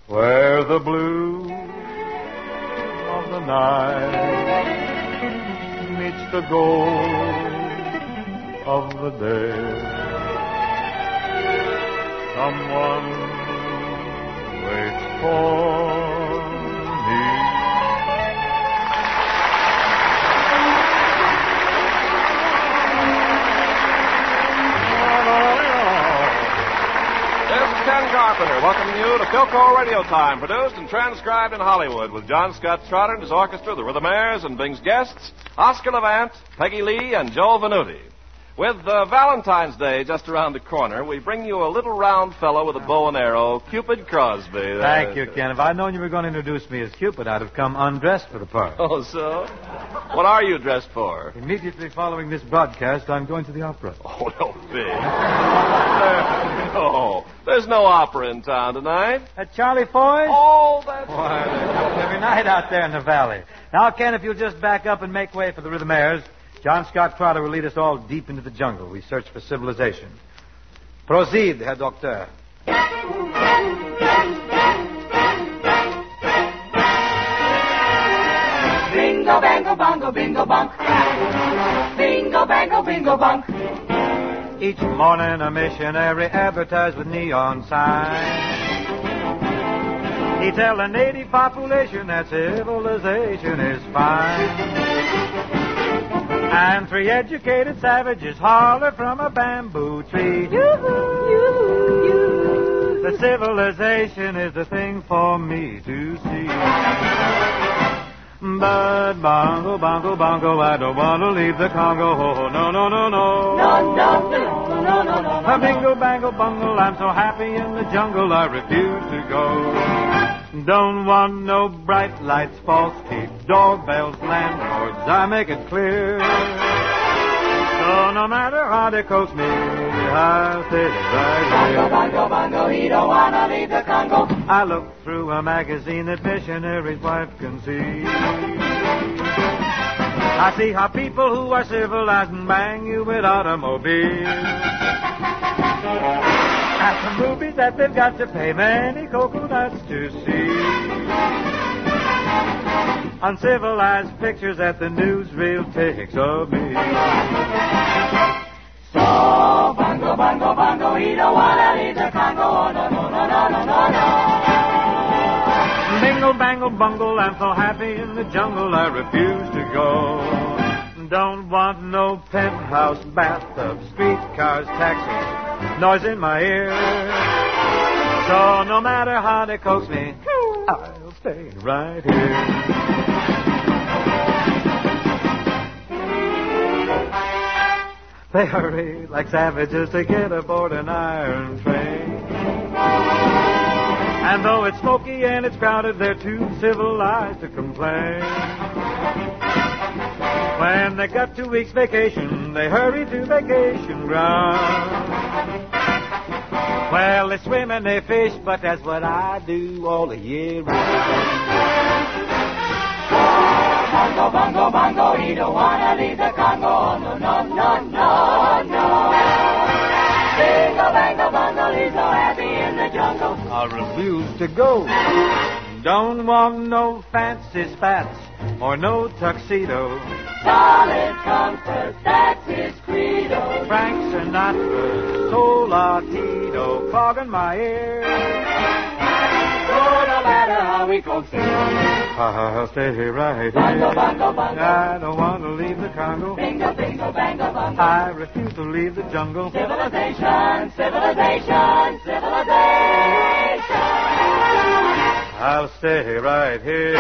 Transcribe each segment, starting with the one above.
where the blue of the night meets the gold of the day. Someone waits for me. This is Ken Carpenter welcoming you to Philco Radio Time, produced and transcribed in Hollywood with John Scott Trotter and his orchestra, the Rhythmaires, and Bing's guests, Oscar Levant, Peggy Lee, and Joe Venuti. With Valentine's Day just around the corner, we bring you a little round fellow with a bow and arrow, Cupid Crosby. Thank you, Ken. If I'd known you were going to introduce me as Cupid, I'd have come undressed for the part. Oh, so? What are you dressed for? Immediately following this broadcast, I'm going to the opera. Oh, no, Bing. No, there's no opera in town tonight. At Charlie Foy's? Oh, that's... Why, every night out there in the valley. Now, Ken, if you'll just back up and make way for the Rhythmaires, John Scott Trotter will lead us all deep into the jungle. We search for civilization. Proceed, Herr Doctor. Bingo, bango, bongo, bingo, bonk. Bingo, bango, bingo, bonk. Each morning a missionary advertised with neon signs. He tell the native population that civilization is fine. And 3 educated savages holler from a bamboo tree. Yoo-hoo, yoo-hoo, yoo-hoo. The civilization is the thing for me to see. But bongo, bongo, bongo, I don't want to leave the Congo. Oh, no, no, no, no. No, no, no, no, no, no. A bingo, bango, bungle, I'm so happy in the jungle, I refuse to go. Don't want no bright lights, false keep, doorbells, landlords, I make it clear. So no matter how they coax me, I'll stay right here. Bongo, bongo, bongo, he don't want to leave the Congo. I look through a magazine that missionary's wife can see. I see how people who are civilized and bang you with automobiles. At the movies that they've got to pay many coconuts to see. Uncivilized pictures that the newsreel takes of me. So, bongo, bongo, bongo, he don't want to leave the Congo. Oh, no, no, no, no, no, no, no. Bingle, bangle, bungle, I'm so happy in the jungle, I refuse to go. Don't want no penthouse, bathtub, streetcars, taxis, noise in my ear. So no matter how they coax me, I'll stay right here. They hurry like savages to get aboard an iron train. And though it's smoky and it's crowded, they're too civilized to complain. When they got 2 weeks vacation, they hurry to vacation ground. Well, they swim and they fish, but that's what I do all the year round. Bongo, bongo, bongo, he don't want to leave the Congo. No, no, no, no, no. Bingo, bango, bongo, he's so happy in the jungle. I refuse to go. Don't want no fancy spats or no tuxedo. Solid comfort, that's his credo. Frank Sinatra, Soul Latino, clogging my ear. So no matter how we coax him, I'll stay right here. bongo, bongo, bongo. I don't want to leave the Congo. Bingo, bingo, bango, bongo. I refuse to leave the jungle. Civilization, civilization, civilization. I'll stay right here.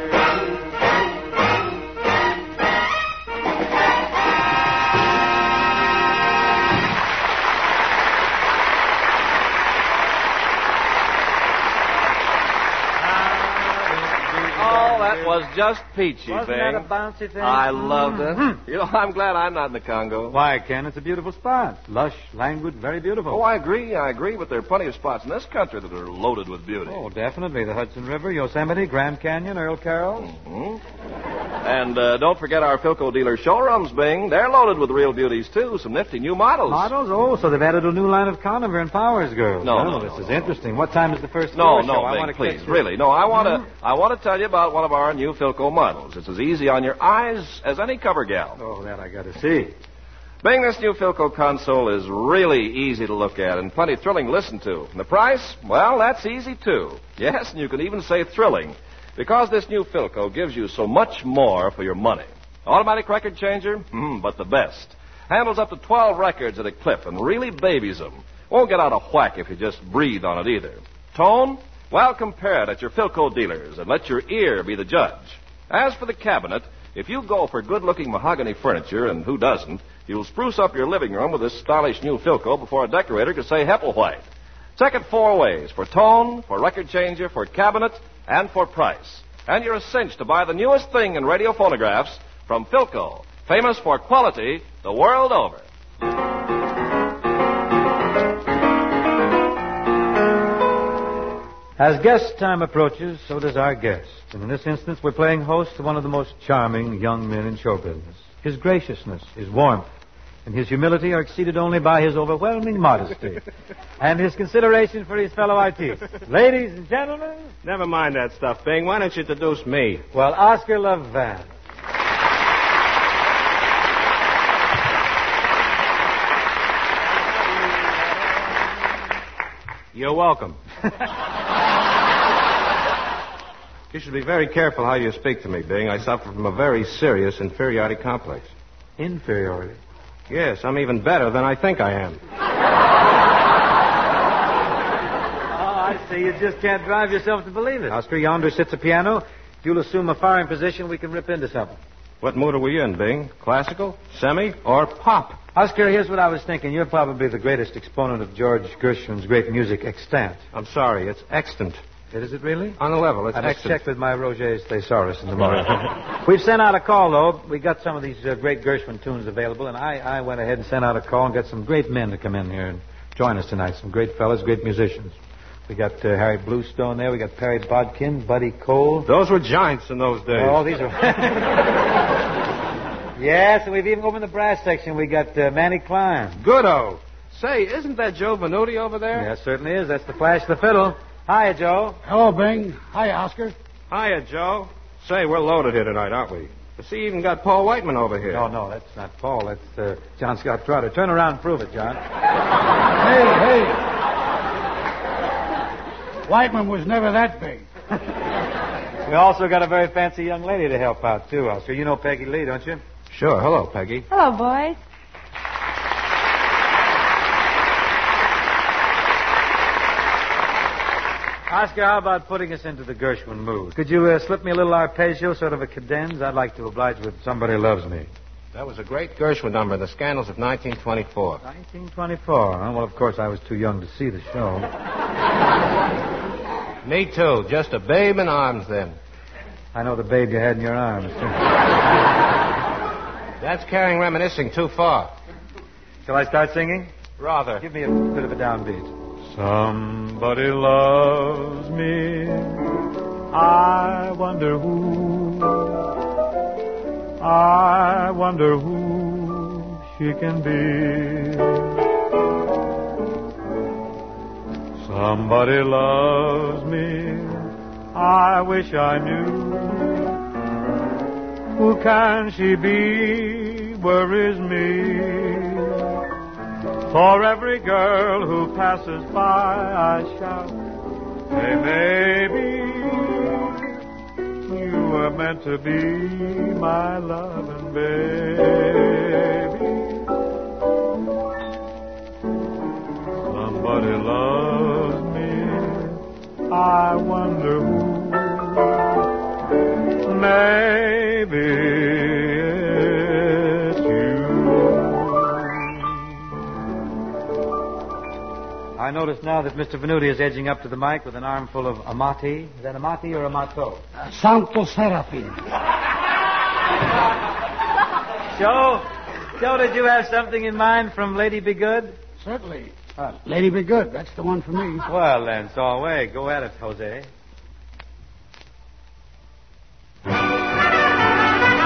That was just peachy, Wasn't Bing. that a bouncy thing? I loved it. You know, I'm glad I'm not in the Congo. Why, Ken, it's a beautiful spot. Lush, languid, very beautiful. Oh, I agree, but there are plenty of spots in this country that are loaded with beauty. Oh, definitely. The Hudson River, Yosemite, Grand Canyon, Earl Carroll. Mm-hmm. And don't forget our Philco dealer showrooms, Bing. They're loaded with real beauties, too. Some nifty new models. Models? Oh, so they've added a new line of Conover and Powers girls. No, this is interesting. What time is the first No, show? I Bing, want to please, catch really. No, I want to tell you about one of our new Philco models. It's as easy on your eyes as any cover gal. Oh, that I got to see. Bing, this new Philco console is really easy to look at and plenty thrilling to listen to. And the price? Well, that's easy, too. Yes, and you can even say thrilling, because this new Philco gives you so much more for your money. Automatic record changer? But the best. Handles up to 12 records at a clip and really babies them. Won't get out of whack if you just breathe on it either. Tone? Well, compare it at your Philco dealers and let your ear be the judge. As for the cabinet, if you go for good-looking mahogany furniture, and who doesn't, you'll spruce up your living room with this stylish new Philco before a decorator could say Hepplewhite. Check it 4 ways: for tone, for record changer, for cabinet, and for price. And you're a cinch to buy the newest thing in radio phonographs from Philco, famous for quality the world over. As guest time approaches, so does our guest. And in this instance, we're playing host to one of the most charming young men in show business. His graciousness, his warmth, and his humility are exceeded only by his overwhelming modesty and his consideration for his fellow artists. Ladies and gentlemen... Never mind that stuff, Bing. Why don't you introduce me? Well, Oscar Levant. You're welcome. You should be very careful how you speak to me, Bing. I suffer from a very serious inferiority complex. Inferiority? Yes, I'm even better than I think I am. Oh, I see. You just can't drive yourself to believe it. Oscar, yonder sits a piano. If you'll assume a firing position, we can rip into something. What mood are we in, Bing? Classical, semi, or pop? Oscar, here's what I was thinking. You're probably the greatest exponent of George Gershwin's great music extant. I'm sorry, it's extant. Is it really? On the level, it's I must extant. check with my Roger's Thesaurus in the morning. We've sent out a call, though. We got some of these great Gershwin tunes available, and I went ahead and sent out a call and got some great men to come in here and join us tonight. Some great fellas, great musicians. We got Harry Bluestone there. We got Perry Bodkin, Buddy Cole. Those were giants in those days. Oh, these are... Yes, and we've even opened the brass section. We got Manny Klein. Good-o. Say, isn't that Joe Venuti over there? Yes, certainly is. That's the Flash the Fiddle. Hiya, Joe. Hello, Bing. Hi, Oscar. Hiya, Joe. Say, we're loaded here tonight, aren't we? See, even got Paul Whiteman over here. No, that's not Paul. That's John Scott Trotter. Turn around and prove it, John. Hey. Whiteman was never that big. We also got a very fancy young lady to help out, too, Oscar. You know Peggy Lee, don't you? Sure. Hello, Peggy. Hello, boys. Oscar, how about putting us into the Gershwin mood? Could you slip me a little arpeggio, sort of a cadenza? I'd like to oblige with Somebody Loves Me. That was a great Gershwin number, The Scandals of 1924. 1924, huh? Well, of course, I was too young to see the show. Me too. Just a babe in arms then. I know the babe you had in your arms, too. That's carrying reminiscing too far. Shall I start singing? Rather. Give me a bit of a downbeat. Somebody loves me. I wonder who. I wonder who she can be. Somebody loves me. I wish I knew. Who can she be? Where is me? For every girl who passes by, I shout, hey, baby, you were meant to be my loving baby. Somebody loves me, I wonder who. Maybe I notice now that Mr. Venuti is edging up to the mic with an armful of Amati. Is that Amati or Amato? Santo Serafin. Joe, did you have something in mind from Lady Be Good? Certainly. Lady Be Good. That's the one for me. Well, then, so away. Go at it, Jose.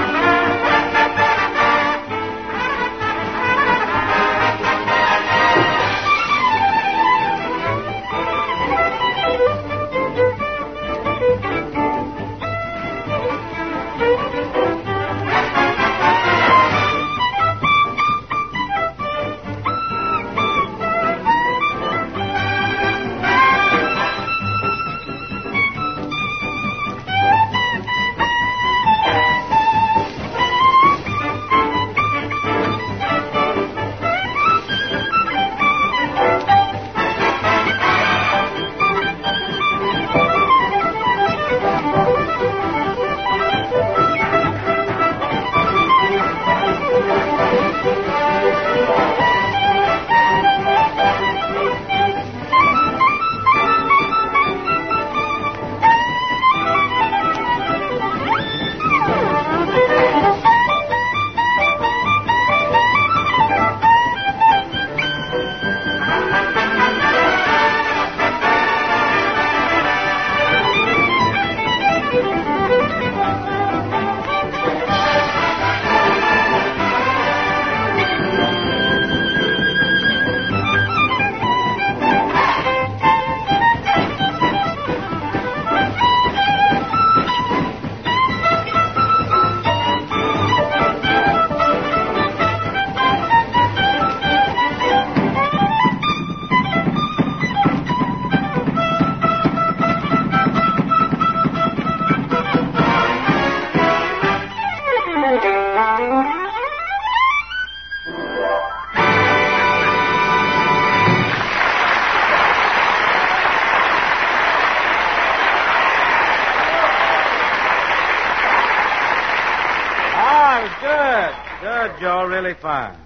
Good, Joe. Really fine.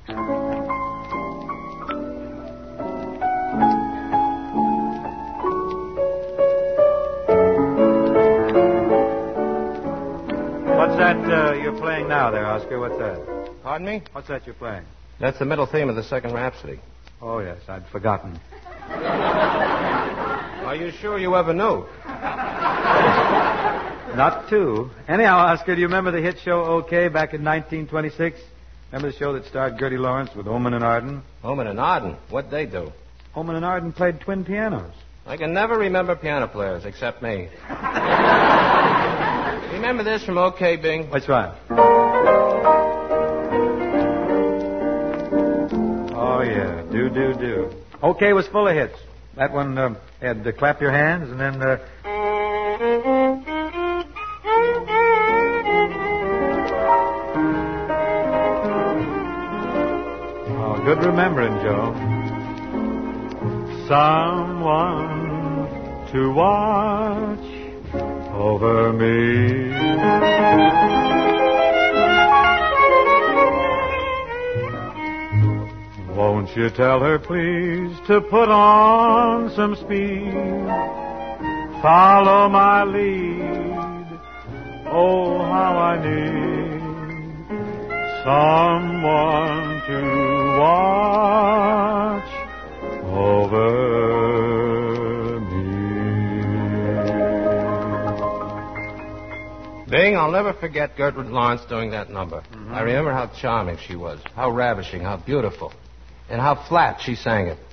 What's that you're playing now there, Oscar? What's that? Pardon me? What's that you're playing? That's the middle theme of the second Rhapsody. Oh, yes. I'd forgotten. Are you sure you ever knew? Not two. Anyhow, Oscar, do you remember the hit show OK back in 1926? Remember the show that starred Gertie Lawrence with Oman and Arden? Oman and Arden. What'd they do? Oman and Arden played twin pianos. I can never remember piano players except me. Remember this from OK, Bing? What's right? Oh, yeah. Do. OK was full of hits. That one had Clap Your Hands, and then... Oh, good remembering, Joe. Someone to watch over me. Won't you tell her, please, to put on some speed? Follow my lead. Oh, how I need someone to watch over me. Bing, I'll never forget Gertrude Lawrence doing that number. Mm-hmm. I remember how charming she was, how ravishing, how beautiful, and how flat she sang it.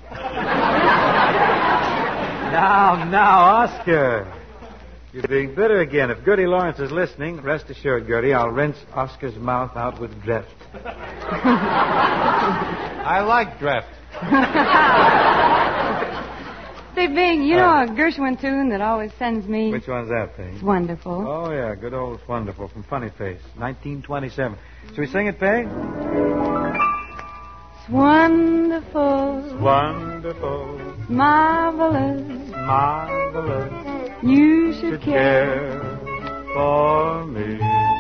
Now, Oscar. You're being bitter again. If Gertie Lawrence is listening, rest assured, Gertie, I'll rinse Oscar's mouth out with Dreft. I like Dreft. Say, Bing, you know a Gershwin tune that always sends me... Which one's that, Peg? It's Wonderful. Oh, yeah, good old Wonderful from Funny Face, 1927. Should we sing it, Peg? It's wonderful. It's wonderful. Marvelous. Marvelous. You should care for me.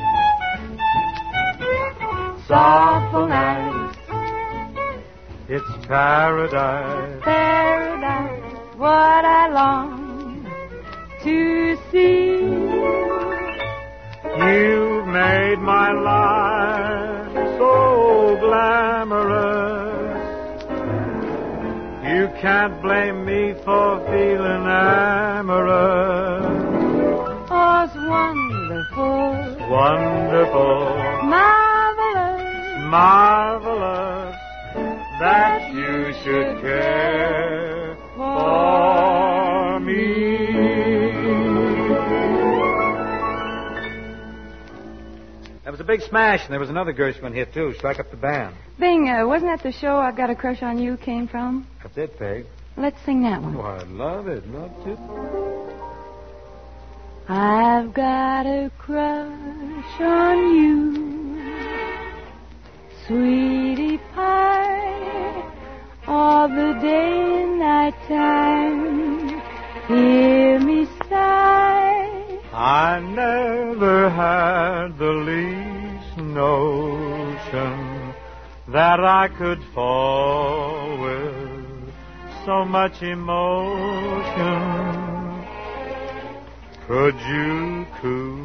Softful nights. It's paradise. Paradise. What I long to see. You've made my life so glamorous. You can't blame me for feeling amorous. Oh, it's wonderful. It's wonderful. Marvelous. Marvelous that you should care for me. That was a big smash, and there was another Gershwin hit, too, Strike Up the Band. Bing, wasn't that the show I Got a Crush on You came from? That's it, Peg. Let's sing that one. Oh, I love it. Love to. I've got a crush on you, sweetie pie, all the day and night time. Hear me sigh. I never had the least notion that I could fall with so much emotion. Could you coo?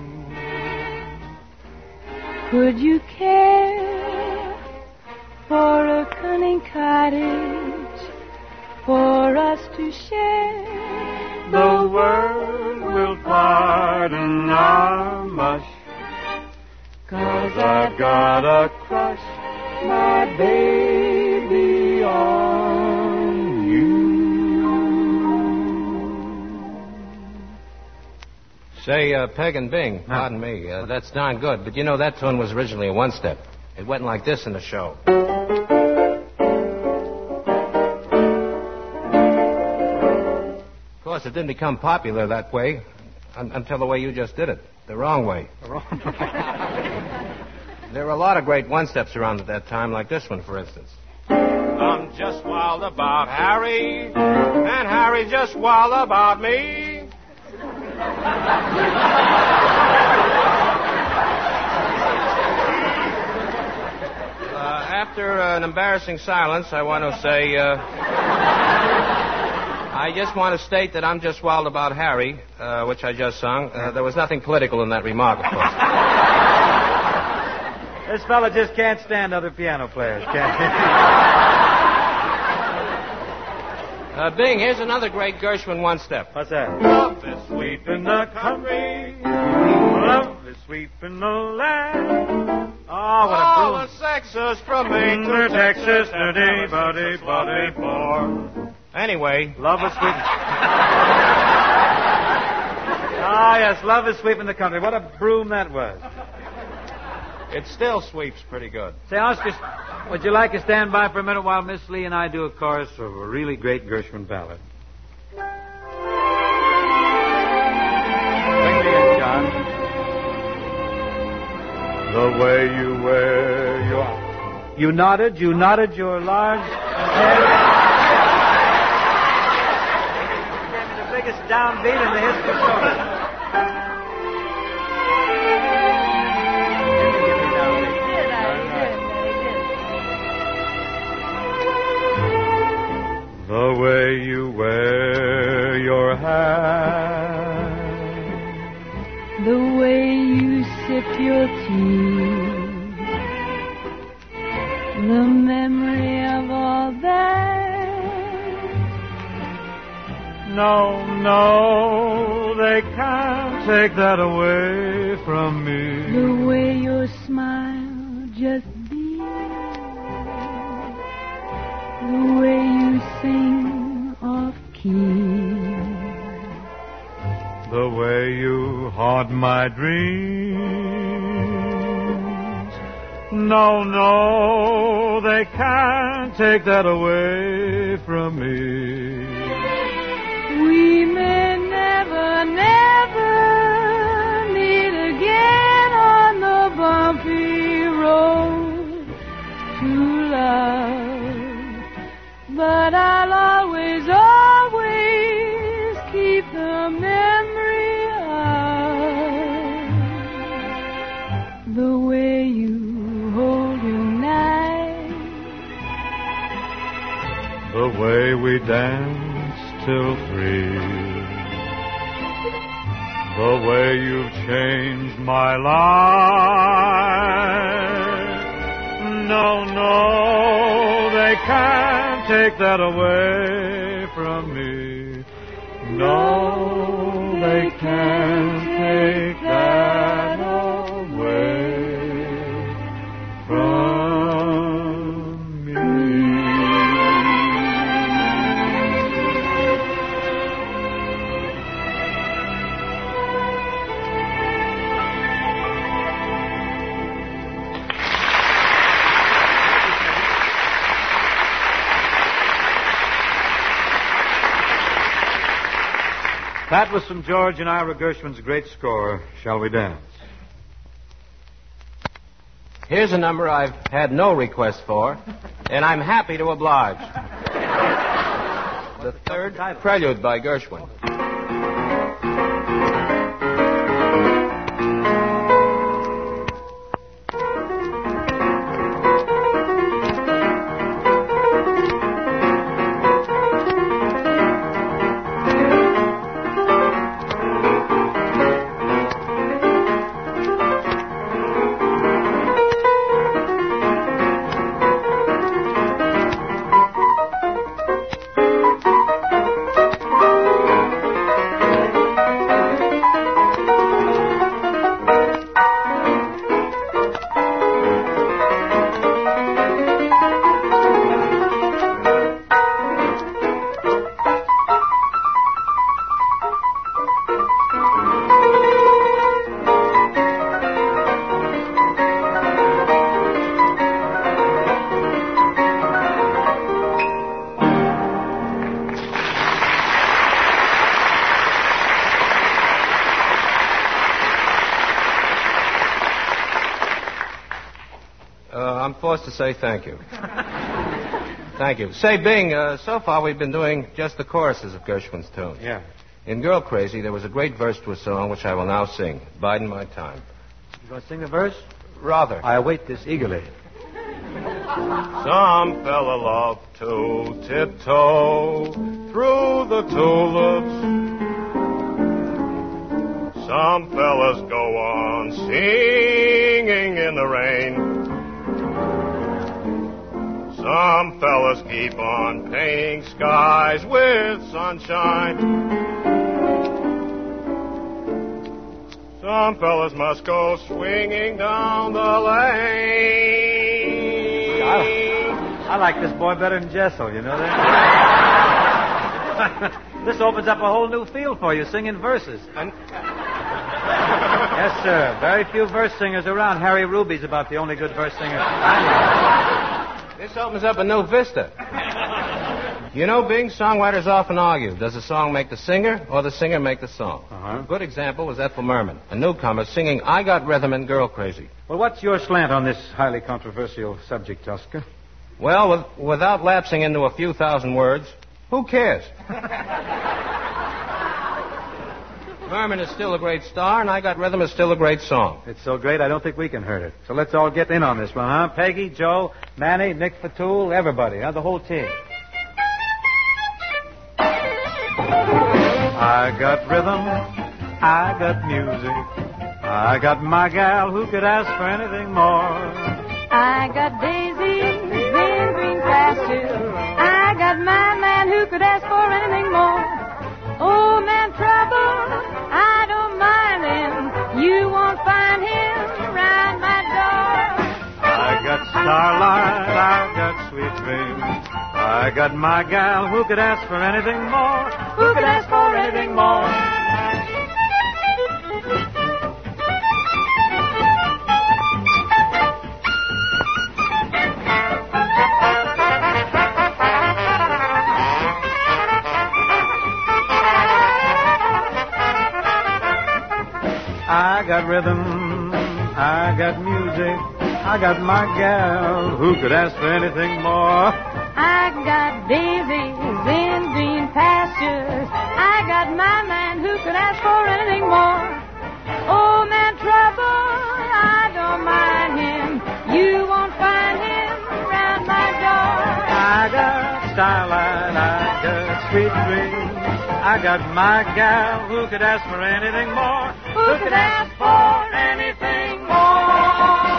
Could you care for a cunning cottage for us to share? The world will pardon our mush, 'cause I've got a crush, my baby, on you. Say, Peg and Bing, pardon me, that's darn good, but you know that tune was originally a one-step. It went like this in the show. Of course, it didn't become popular that way until the way you just did it. The wrong way. The wrong way. There were a lot of great one-steps around at that time, like this one, for instance. I'm just wild about Harry, and Harry's just wild about me. After an embarrassing silence, I want to say, I just want to state that I'm just wild about Harry, which I just sung. There was nothing political in that remark, of course. This fella just can't stand other piano players, can he? Bing, here's another great Gershwin one-step. What's that? Love is sweet in the country. Love is sweet in the land. Oh, what a All boom. the sexes from Maine to Texas, Texas, buddy, born. Anyway, Love is sweet. Ah, yes, love is sweeping the country. What a broom that was. it still sweeps pretty good. Say, Oscar, would you like to stand by for a minute while Miss Lee and I do a chorus of a really great Gershwin ballad? Bring me in, John. The way you wear your... You nodded your large head. You gave me the biggest downbeat in the history of show. The way you wear your hat, The way you sip your tea, the memory of all that. No, they can't take that away from me. The way your smile just beams, the way you sing off key, The way you haunt my dreams. No, they can't take that away from me. we may never meet again on the bumpy road to love, but I'll always keep the memory of the way you hold your knife, The way we dance till 3. The way you've changed my life. No, they can't take that away from me. No, they can't take that away from me. That was from George and Ira Gershwin's great score, Shall We Dance? Here's a number I've had no request for, and I'm happy to oblige. The third prelude by Gershwin. I'm forced to say thank you. Thank you. Say, Bing, so far we've been doing just the choruses of Gershwin's tunes. Yeah. In Girl Crazy, there was a great verse to a song which I will now sing, Biding My Time. You going to sing the verse? Rather. I await this eagerly. Some fella love to tiptoe through the tulips. Some fellas go on singing in the rain. Some fellas keep on painting skies with sunshine. Some fellas must go swinging down the lane. I like this boy better than Jessel, you know that? This opens up a whole new field for you, singing verses. Yes, sir. Very few verse singers around. Harry Ruby's about the only good verse singer I know. This opens up a new vista. You know, Bing, songwriters often argue, does the song make the singer or the singer make the song? A good example was Ethel Merman, a newcomer singing I Got Rhythm and Girl Crazy. Well, what's your slant on this highly controversial subject, Oscar? Well, without lapsing into a few thousand words, who cares? Merman is still a great star, and I Got Rhythm is still a great song. It's so great, I don't think we can hurt it. So let's all get in on this one, huh? Peggy, Joe, Manny, Nick Fatul, everybody, huh? The whole team. I got rhythm, I got music, I got my gal, who could ask for anything more? I got daisies in green pastures. I got my man, who could ask for anything more? Oh, man, trouble, I don't mind him. You won't find him around my door. I got starlight, I got sweet dreams, I got my gal, who could ask for anything more? Who could ask for anything more? I got rhythm, I got music, I got my gal, who could ask for anything more? I got daisies in green pastures. I got my man, who could ask for anything more? Oh, man, trouble, I don't mind him. You won't find him around my door. I got starlight, I got sweet dreams, I got my gal, who could ask for anything more? Who could ask for anything more?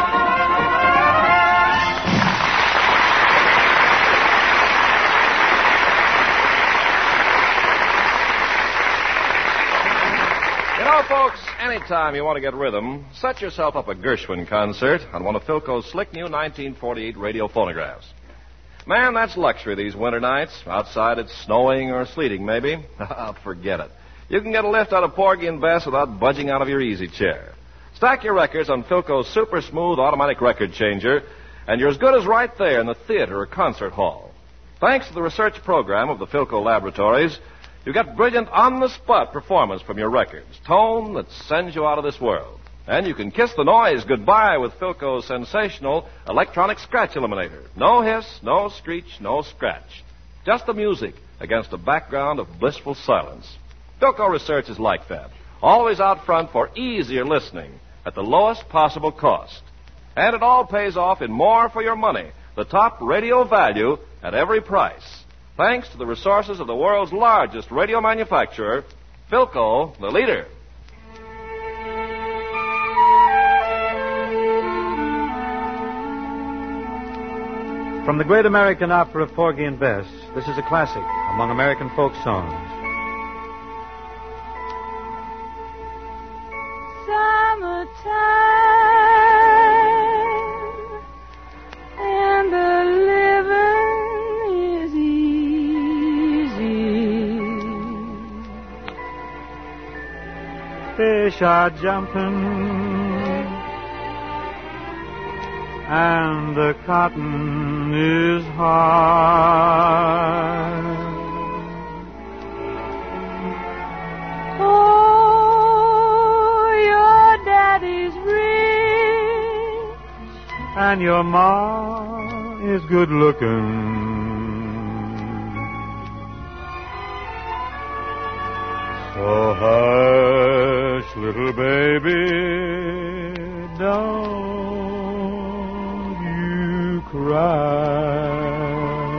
You know, folks, anytime you want to get rhythm, set yourself up a Gershwin concert on one of Philco's slick new 1948 radio phonographs. Man, that's luxury these winter nights. Outside it's snowing or sleeting, maybe. Forget it. You can get a lift out of Porgy and Bess without budging out of your easy chair. Stack your records on Philco's super smooth automatic record changer, and you're as good as right there in the theater or concert hall. Thanks to the research program of the Philco Laboratories, you get brilliant on-the-spot performance from your records, tone that sends you out of this world. And you can kiss the noise goodbye with Philco's sensational electronic scratch eliminator. No hiss, no screech, no scratch. Just the music against a background of blissful silence. Philco Research is like that. Always out front for easier listening at the lowest possible cost. And it all pays off in more for your money, the top radio value at every price. Thanks to the resources of the world's largest radio manufacturer, Philco, the leader. From the great American opera Porgy and Bess, this is a classic among American folk songs. Summertime, and the living is easy. Fish are jumping, and the cotton is high. Oh, your daddy's rich, And your ma is good looking. So hush, little baby, don't you cry.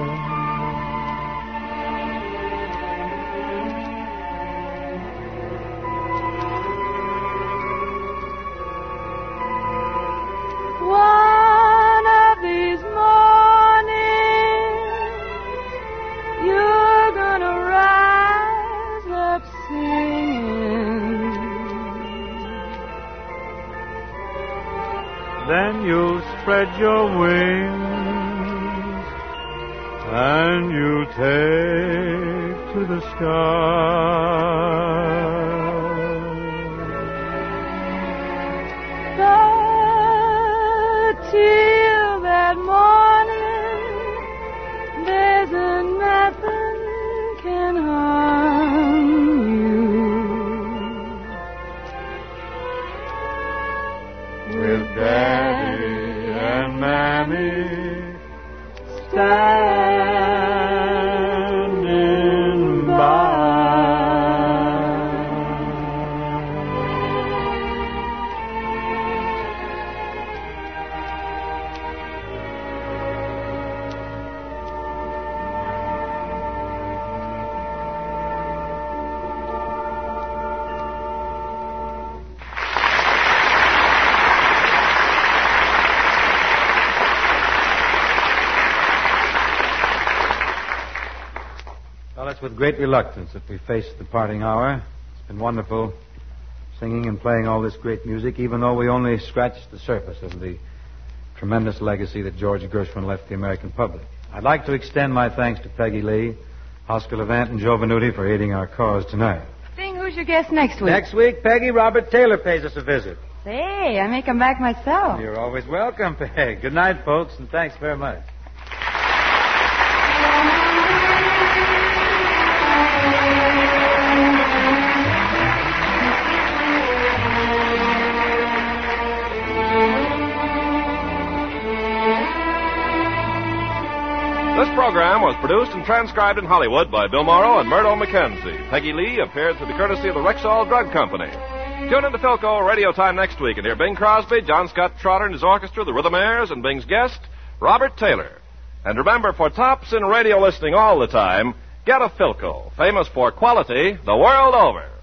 One of these mornings, you're gonna rise up singing. Then you'll spread your wings and you'll take to the sky. But till that morning, there's nothing can harm you. With Daddy and Mammy standing by. Well, it's with great reluctance that we face the parting hour. It's been wonderful singing and playing all this great music, even though we only scratched the surface of the tremendous legacy that George Gershwin left the American public. I'd like to extend my thanks to Peggy Lee, Oscar Levant, and Joe Venuti for aiding our cause tonight. Sing Who's Your Guest next week? Next week, Peggy, Robert Taylor pays us a visit. Say, I may come back myself. You're always welcome, Peg. Good night, folks, and thanks very much. This program was produced and transcribed in Hollywood by Bill Morrow and Murdo McKenzie. Peggy Lee appeared through the courtesy of the Rexall Drug Company. Tune into Philco Radio Time next week and hear Bing Crosby, John Scott Trotter and his orchestra, the Rhythmaires, and Bing's guest, Robert Taylor. And remember, for tops in radio listening all the time, get a Philco, famous for quality the world over.